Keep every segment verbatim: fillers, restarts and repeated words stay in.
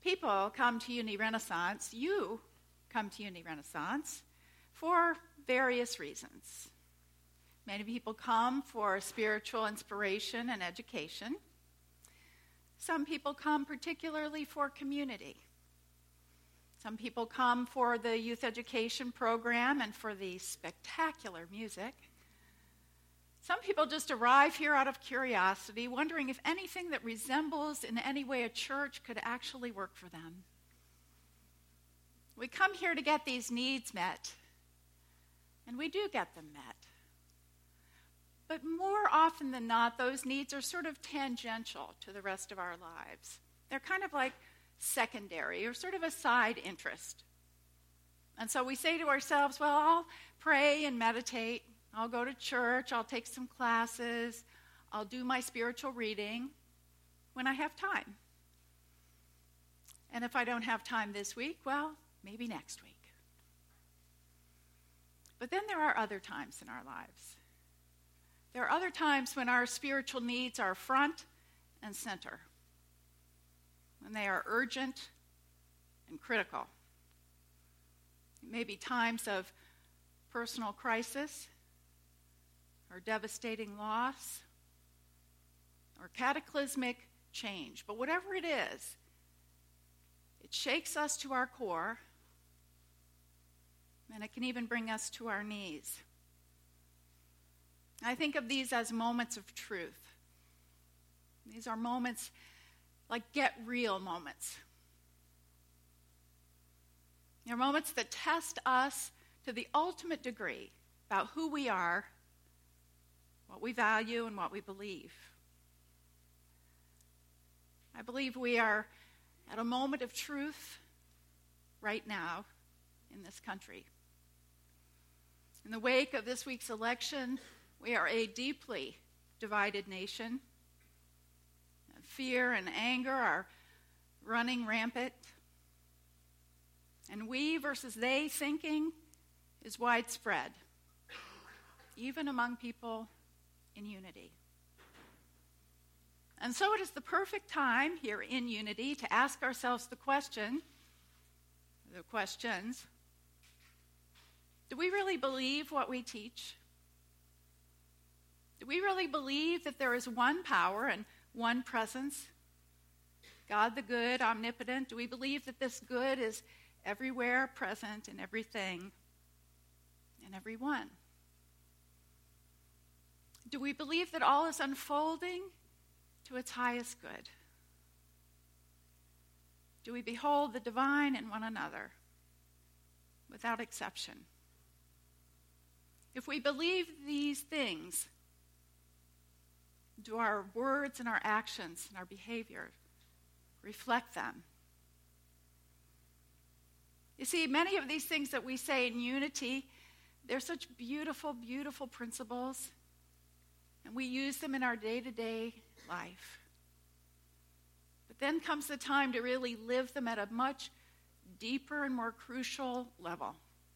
people come to Uni Renaissance, you come to Uni Renaissance, for various reasons. Many people come for spiritual inspiration and education. Some people come particularly for community. Some people come for the youth education program and for the spectacular music. Some people just arrive here out of curiosity, wondering if anything that resembles in any way a church could actually work for them. We come here to get these needs met, and we do get them met. But more often than not, those needs are sort of tangential to the rest of our lives. They're kind of like secondary or sort of a side interest. And so we say to ourselves, well, I'll pray and meditate. I'll go to church. I'll take some classes. I'll do my spiritual reading when I have time. And if I don't have time this week, well, maybe next week. But then there are other times in our lives. There are other times when our spiritual needs are front and center, when they are urgent and critical. It may be times of personal crisis, or devastating loss, or cataclysmic change. But whatever it is, it shakes us to our core, and it can even bring us to our knees. I think of these as moments of truth. These are moments like get real moments. They're moments that test us to the ultimate degree about who we are, what we value, and what we believe. I believe we are at a moment of truth right now in this country. In the wake of this week's election, we are a deeply divided nation. Fear and anger are running rampant. And we versus they thinking is widespread, even among people in Unity. And so it is the perfect time here in Unity to ask ourselves the question, the questions, do we really believe what we teach? Do we really believe that there is one power and one presence? God the good, omnipotent. Do we believe that this good is everywhere present in everything and everyone? Do we believe that all is unfolding to its highest good? Do we behold the divine in one another without exception? If we believe these things, do our words and our actions and our behavior reflect them? You see, many of these things that we say in Unity, they're such beautiful, beautiful principles, and we use them in our day-to-day life. But then comes the time to really live them at a much deeper and more crucial level.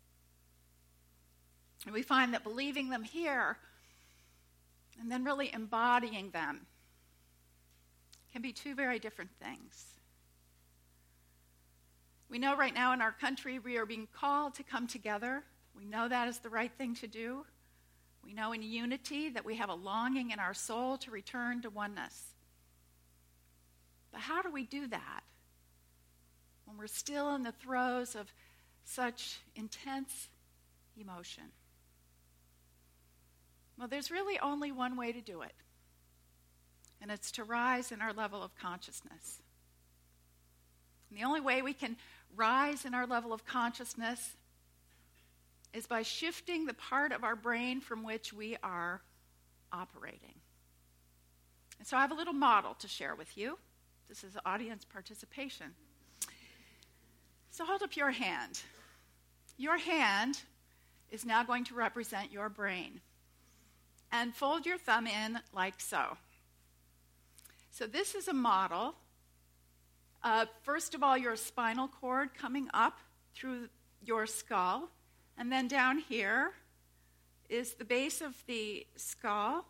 And we find that believing them here and then really embodying them can be two very different things. We know right now in our country we are being called to come together. We know that is the right thing to do. We know in Unity that we have a longing in our soul to return to oneness. But how do we do that when we're still in the throes of such intense emotion? Well, there's really only one way to do it, and it's to rise in our level of consciousness. And the only way we can rise in our level of consciousness is by shifting the part of our brain from which we are operating. And so I have a little model to share with you. This is audience participation. So hold up your hand. Your hand is now going to represent your brain. And fold your thumb in like so. So this is a model. Uh, first of all, your spinal cord coming up through your skull. And then down here is the base of the skull,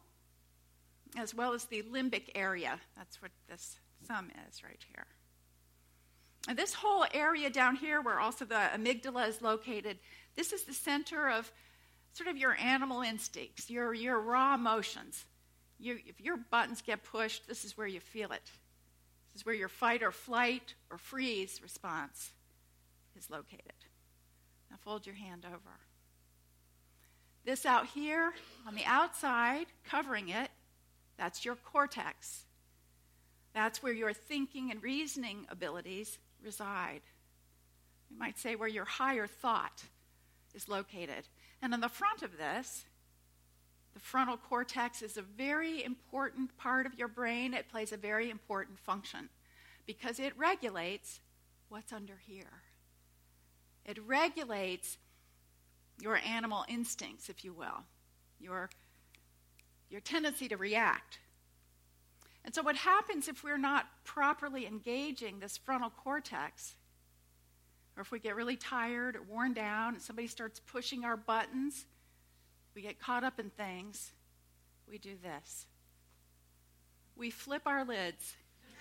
as well as the limbic area. That's what this thumb is right here. And this whole area down here where also the amygdala is located, this is the center of sort of your animal instincts, your, your raw emotions. You, if your buttons get pushed, this is where you feel it. This is where your fight or flight or freeze response is located. Now fold your hand over. This out here on the outside, covering it, that's your cortex. That's where your thinking and reasoning abilities reside. We might say where your higher thought is located. And on the front of this, the frontal cortex is a very important part of your brain. It plays a very important function because it regulates what's under here. It regulates your animal instincts, if you will, your, your tendency to react. And so what happens if we're not properly engaging this frontal cortex, or if we get really tired or worn down and somebody starts pushing our buttons, we get caught up in things, we do this. We flip our lids.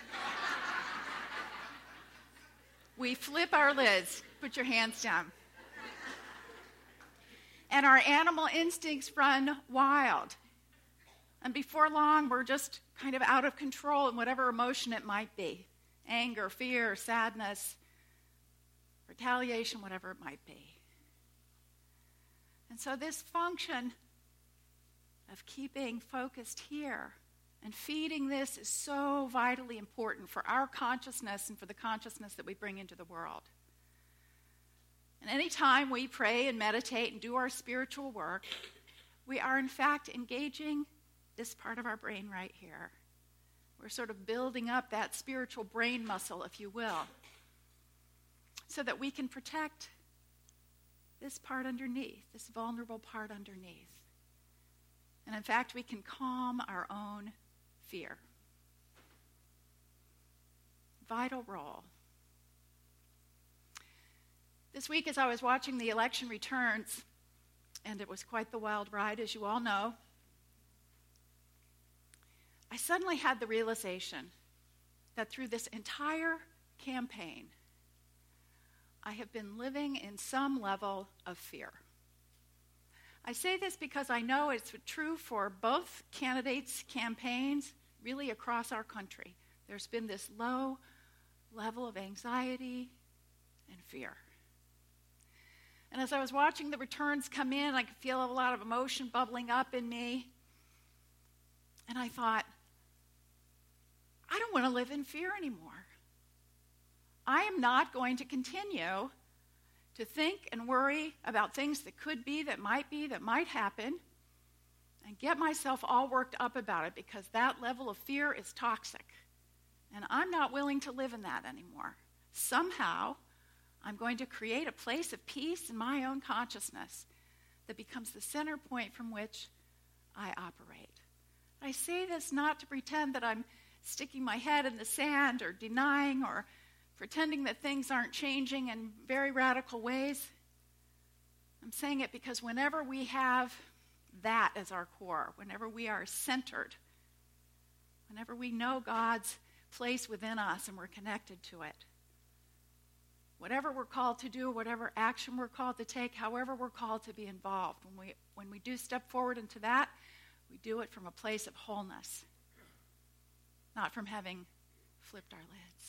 We flip our lids. Put your hands down. And our animal instincts run wild. And before long, we're just kind of out of control in whatever emotion it might be. Anger, fear, sadness, retaliation, whatever it might be. And so this function of keeping focused here and feeding this is so vitally important for our consciousness and for the consciousness that we bring into the world. And anytime we pray and meditate and do our spiritual work, we are in fact engaging this part of our brain right here. We're sort of building up that spiritual brain muscle, if you will, so that we can protect this part underneath, this vulnerable part underneath. And in fact, we can calm our own fear. Vital role. This week, as I was watching the election returns, and it was quite the wild ride, as you all know, I suddenly had the realization that through this entire campaign, I have been living in some level of fear. I say this because I know it's true for both candidates' campaigns, really across our country. There's been this low level of anxiety and fear. And as I was watching the returns come in, I could feel a lot of emotion bubbling up in me. And I thought, I don't want to live in fear anymore. I am not going to continue to think and worry about things that could be, that might be, that might happen, and get myself all worked up about it because that level of fear is toxic. And I'm not willing to live in that anymore. Somehow, I'm going to create a place of peace in my own consciousness that becomes the center point from which I operate. I say this not to pretend that I'm sticking my head in the sand or denying or pretending that things aren't changing in very radical ways. I'm saying it because whenever we have that as our core, whenever we are centered, whenever we know God's place within us and we're connected to it, whatever we're called to do, whatever action we're called to take, however we're called to be involved, when we, when we do step forward into that, we do it from a place of wholeness, not from having flipped our lids.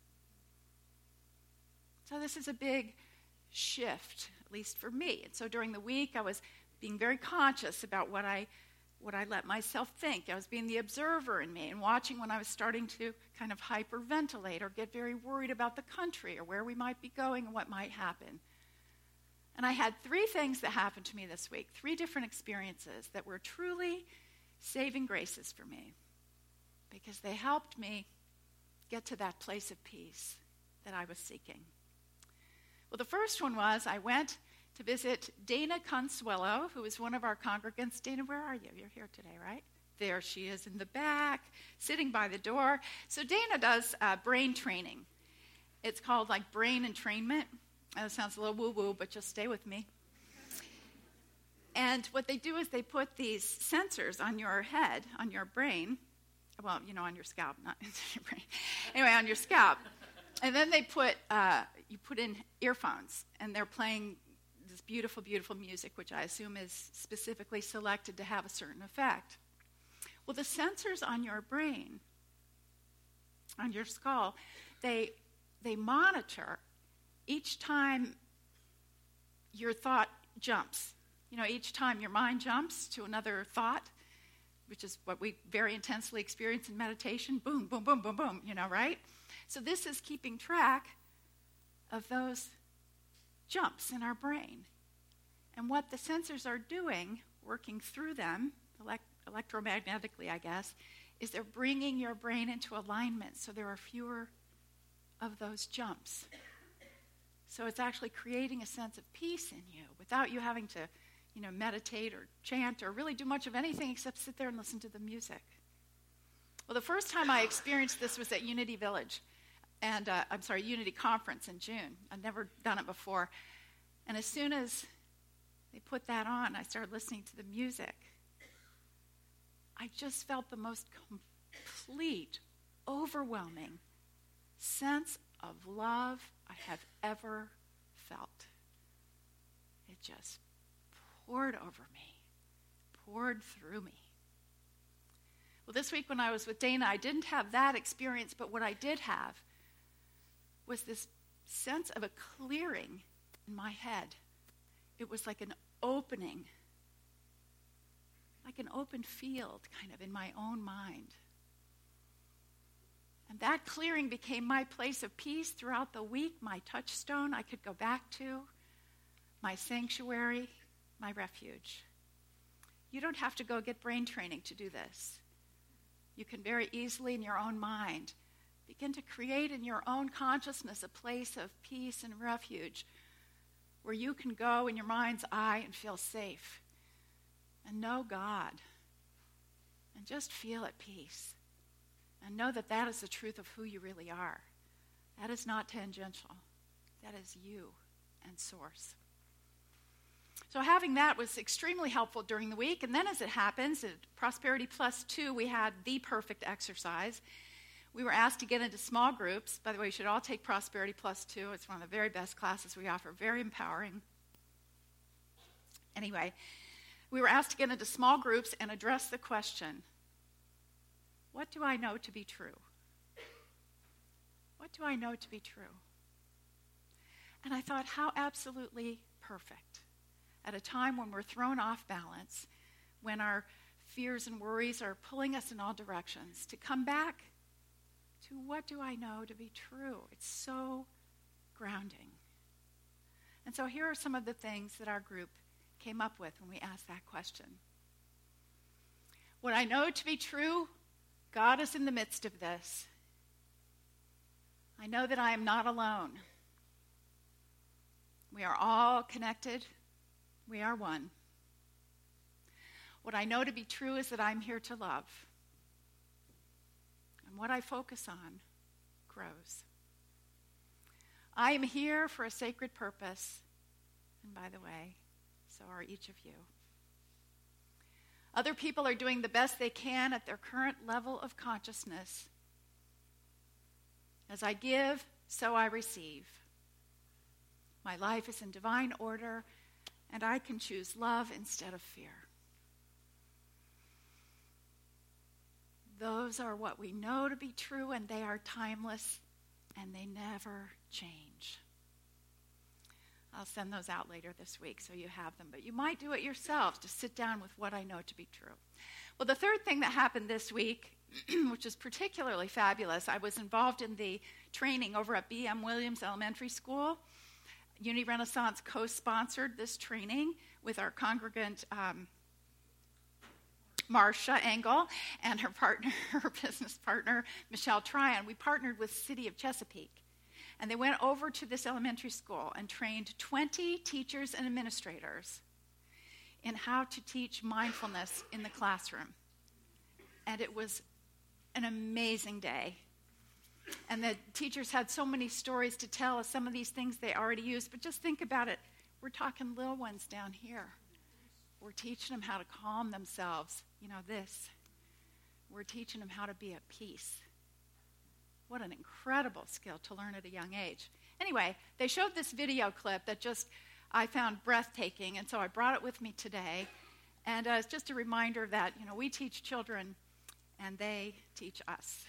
So this is a big shift, at least for me. And so during the week, I was being very conscious about what I what I let myself think. I was being the observer in me and watching when I was starting to kind of hyperventilate or get very worried about the country or where we might be going and what might happen. And I had three things that happened to me this week, three different experiences that were truly saving graces for me because they helped me get to that place of peace that I was seeking. Well, the first one was I went to visit Dana Consuelo, who is one of our congregants. Dana, where are you? You're here today, right? There she is in the back, sitting by the door. So Dana does uh, brain training. It's called like brain entrainment. And it sounds a little woo-woo, but just stay with me. And what they do is they put these sensors on your head, on your brain. Well, you know, on your scalp, not into your brain. Anyway, on your scalp. And then they put, uh, you put in earphones, and they're playing this beautiful, beautiful music, which I assume is specifically selected to have a certain effect. Well, the sensors on your brain, on your skull, they they monitor each time your thought jumps. You know, each time your mind jumps to another thought, which is what we very intensely experience in meditation, boom, boom, boom, boom, boom, you know, right? So this is keeping track of those jumps in our brain. And what the sensors are doing, working through them, elect- electromagnetically, I guess, is they're bringing your brain into alignment so there are fewer of those jumps. So it's actually creating a sense of peace in you without you having to, you know, meditate or chant or really do much of anything except sit there and listen to the music. Well, the first time I experienced this was at Unity Village. And, uh, I'm sorry, Unity Conference in June. I'd never done it before. And as soon as they put that on, I started listening to the music. I just felt the most complete, overwhelming sense of love I have ever felt. It just poured over me, poured through me. Well, this week when I was with Dana, I didn't have that experience, but what I did have was this sense of a clearing in my head. It was like an opening, like an open field kind of in my own mind. And that clearing became my place of peace throughout the week, my touchstone I could go back to, my sanctuary, my refuge. You don't have to go get brain training to do this. You can very easily in your own mind begin to create in your own consciousness a place of peace and refuge where you can go in your mind's eye and feel safe and know God and just feel at peace and know that that is the truth of who you really are. That is not tangential. That is you and Source. So having that was extremely helpful during the week. And then as it happens, at Prosperity Plus two, we had the perfect exercise. We were asked to get into small groups. By the way, you should all take Prosperity Plus two. It's one of the very best classes we offer, very empowering. Anyway, we were asked to get into small groups and address the question, what do I know to be true? What do I know to be true? And I thought, how absolutely perfect. At a time when we're thrown off balance, when our fears and worries are pulling us in all directions, to come back to what do I know to be true? It's so grounding. And so here are some of the things that our group came up with when we asked that question. What I know to be true, God is in the midst of this. I know that I am not alone. We are all connected. We are one. What I know to be true is that I'm here to love. And what I focus on grows. I am here for a sacred purpose. And by the way, so are each of you. Other people are doing the best they can at their current level of consciousness. As I give, so I receive. My life is in divine order, and I can choose love instead of fear. Those are what we know to be true, and they are timeless, and they never change. I'll send those out later this week so you have them, but you might do it yourselves to sit down with what I know to be true. Well, the third thing that happened this week, which is particularly fabulous, I was involved in the training over at B M Williams Elementary School. Unity Renaissance co-sponsored this training with our congregant, um, Marcia Engel, and her partner, her business partner, Michelle Tryon. We partnered with City of Chesapeake. And they went over to this elementary school and trained twenty teachers and administrators in how to teach mindfulness in the classroom. And it was an amazing day. And the teachers had so many stories to tell of some of these things they already used. But just think about it. We're talking little ones down here. We're teaching them how to calm themselves. You know, this. We're teaching them how to be at peace. What an incredible skill to learn at a young age. Anyway, they showed this video clip that just I found breathtaking, and so I brought it with me today. And uh, it's just a reminder that, you know, we teach children and they teach us.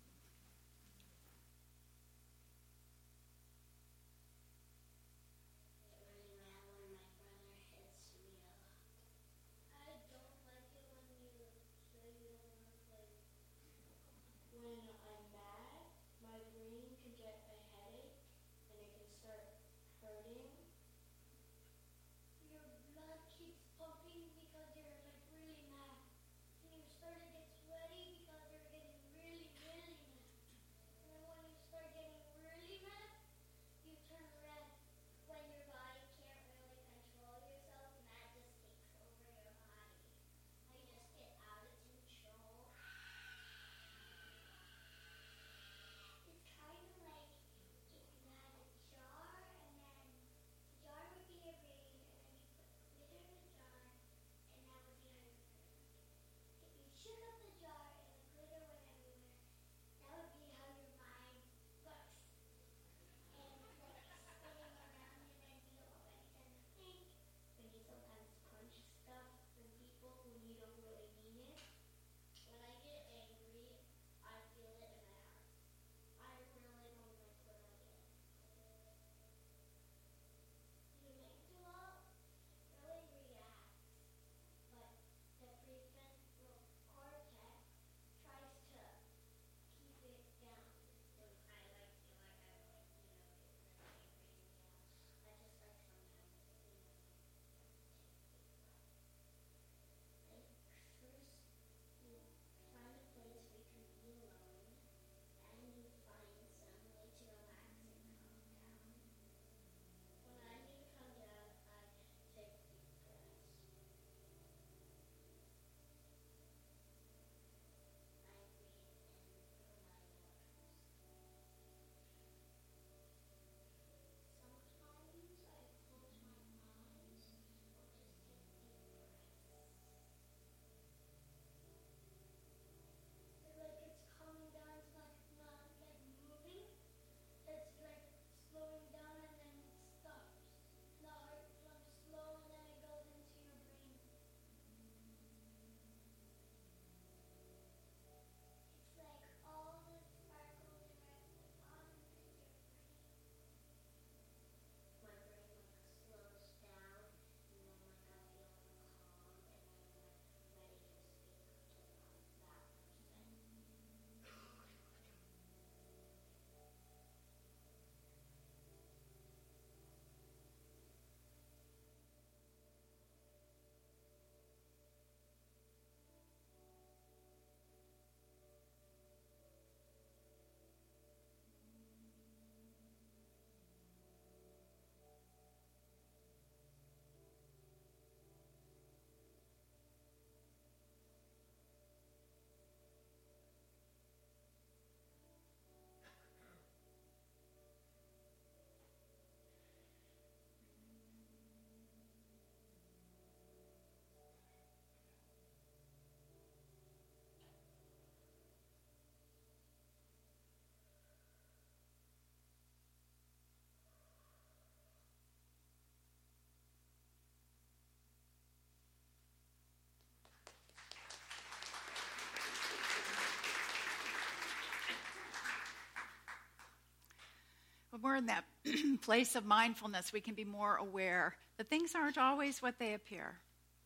When we're in that place of mindfulness, we can be more aware that things aren't always what they appear.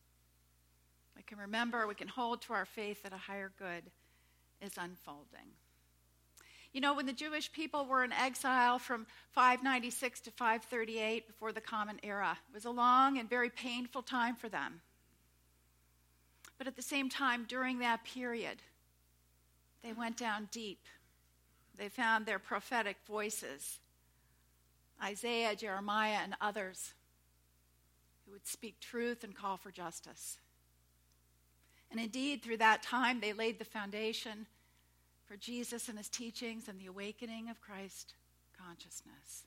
We can remember, we can hold to our faith that a higher good is unfolding. You know, when the Jewish people were in exile from five ninety-six to five thirty-eight before the Common Era, it was a long and very painful time for them. But at the same time, during that period, they went down deep. They found their prophetic voices, Isaiah, Jeremiah, and others who would speak truth and call for justice. And indeed, through that time, they laid the foundation for Jesus and his teachings and the awakening of Christ consciousness.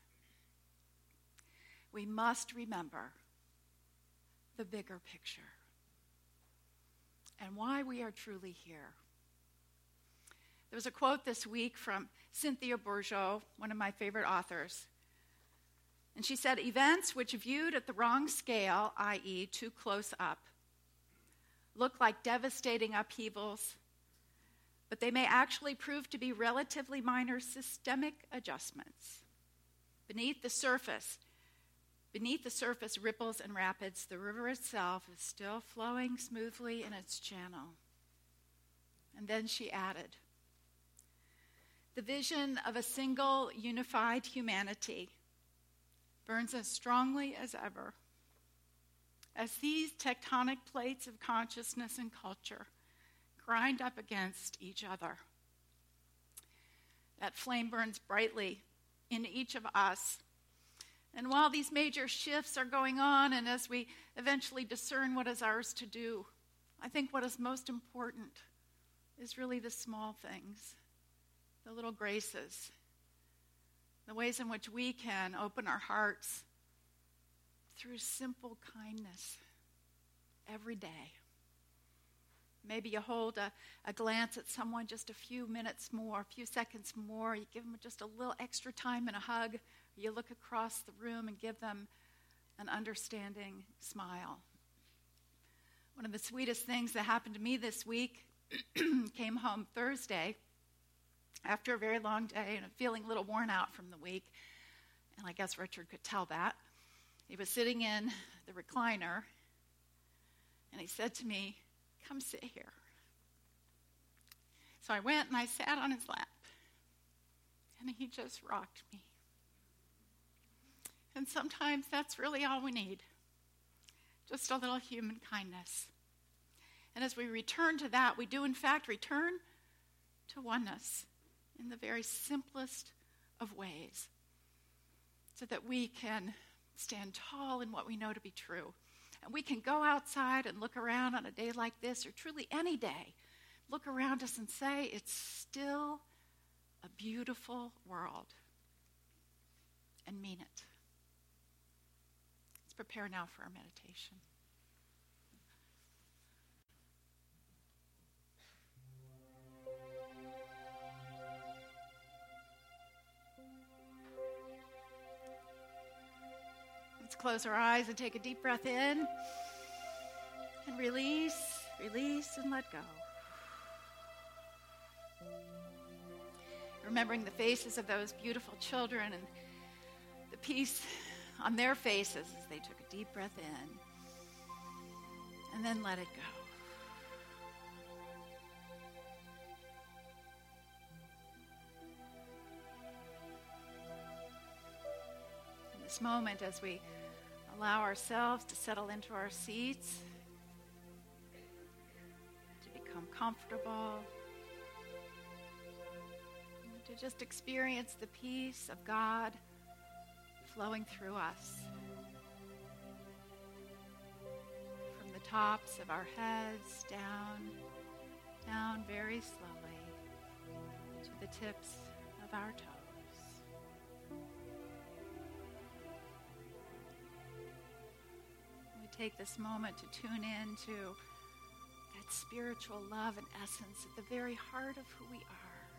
We must remember the bigger picture and why we are truly here. There was a quote this week from Cynthia Bourgeault, one of my favorite authors. And she said, events which viewed at the wrong scale, that is too close up, look like devastating upheavals, but they may actually prove to be relatively minor systemic adjustments. Beneath the surface, beneath the surface ripples and rapids, the river itself is still flowing smoothly in its channel. And then she added, the vision of a single, unified humanity burns as strongly as ever as these tectonic plates of consciousness and culture grind up against each other. That flame burns brightly in each of us. And while these major shifts are going on, and as we eventually discern what is ours to do, I think what is most important is really the small things, the little graces, the ways in which we can open our hearts through simple kindness every day. Maybe you hold a, a glance at someone just a few minutes more, a few seconds more. You give them just a little extra time and a hug. Or you look across the room and give them an understanding smile. One of the sweetest things that happened to me this week, came home Thursday after a very long day and feeling a little worn out from the week. And I guess Richard could tell that. He was sitting in the recliner and he said to me, come sit here. So I went and I sat on his lap and he just rocked me. And sometimes that's really all we need. Just a little human kindness. And as we return to that, we do in fact return to oneness in the very simplest of ways, so that we can stand tall in what we know to be true. And we can go outside and look around on a day like this, or truly any day, look around us and say, it's still a beautiful world, and mean it. Let's prepare now for our meditation. Let's close our eyes and take a deep breath in and release, release, and let go. Remembering the faces of those beautiful children and the peace on their faces as they took a deep breath in, and then let it go. In this moment, as we allow ourselves to settle into our seats, to become comfortable, to just experience the peace of God flowing through us from the tops of our heads down, down very slowly to the tips of our toes. We take this moment to tune in to that spiritual love and essence at the very heart of who we are.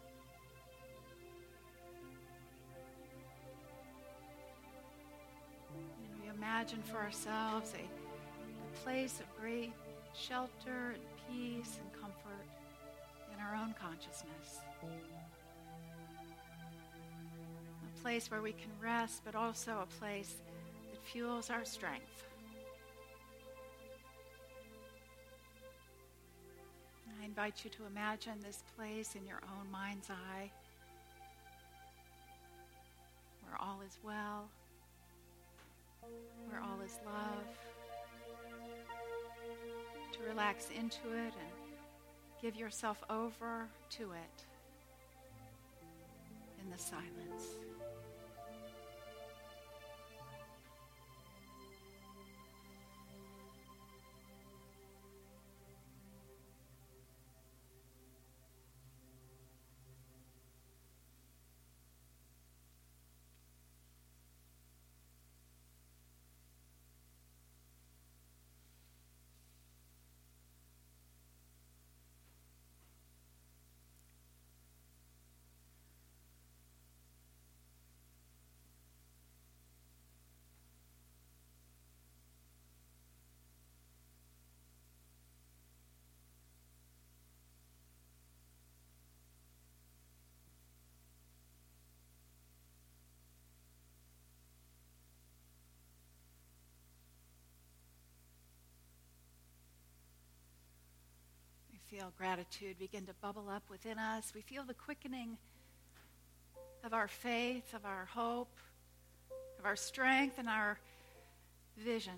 Imagine for ourselves a, a place of great shelter and peace and comfort in our own consciousness. A place where we can rest, but also a place that fuels our strength. I invite you to imagine this place in your own mind's eye, where all is well, where all is love, to relax into it and give yourself over to it in the silence. feel gratitude begin to bubble up within us. We feel the quickening of our faith, of our hope, of our strength, and our vision.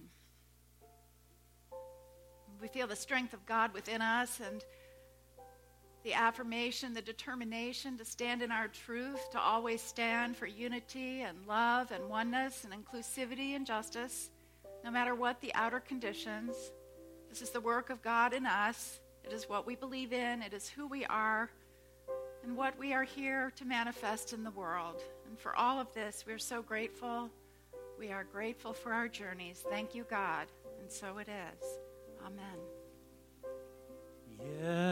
We feel the strength of God within us and the affirmation, the determination to stand in our truth, to always stand for unity and love and oneness and inclusivity and justice, no matter what the outer conditions. This is the work of God in us. It is what we believe in. It is who we are and what we are here to manifest in the world. And for all of this, we are so grateful. We are grateful for our journeys. Thank you, God. And so it is. Amen. Yeah.